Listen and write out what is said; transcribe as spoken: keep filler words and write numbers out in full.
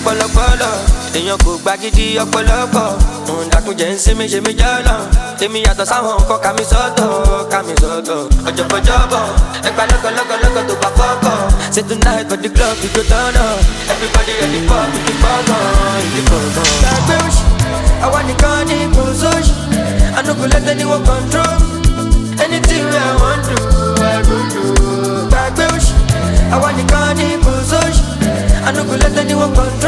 pọlọpọlọ èèyàn kò gba gidi ọ̀pọ̀lọpọ̀ ǹdàkúnjẹ ń sinmi ṣe mí jọlọ èmi yàtọ̀ sáwọn nǹkan kàmí sọ́tọ̀ kàmí sọ́tọ̀ ọjọ́bọ̀jọ́bọ̀ ẹgbà lọ́gọ̀lọ́gọ̀lọ́gọ̀ tó bá fọ́kọ̀ say tonight for the club we go turn up everybody ready for me to fall on ìdí kọ̀ọ̀kan. gbàgbé òṣì àwa nìkan ní kò sóṣì I no go let anyone control anything wey I wan do I go do. gbàgbé òṣì àwa nìkan ní kò sóṣì I no go let anyone control.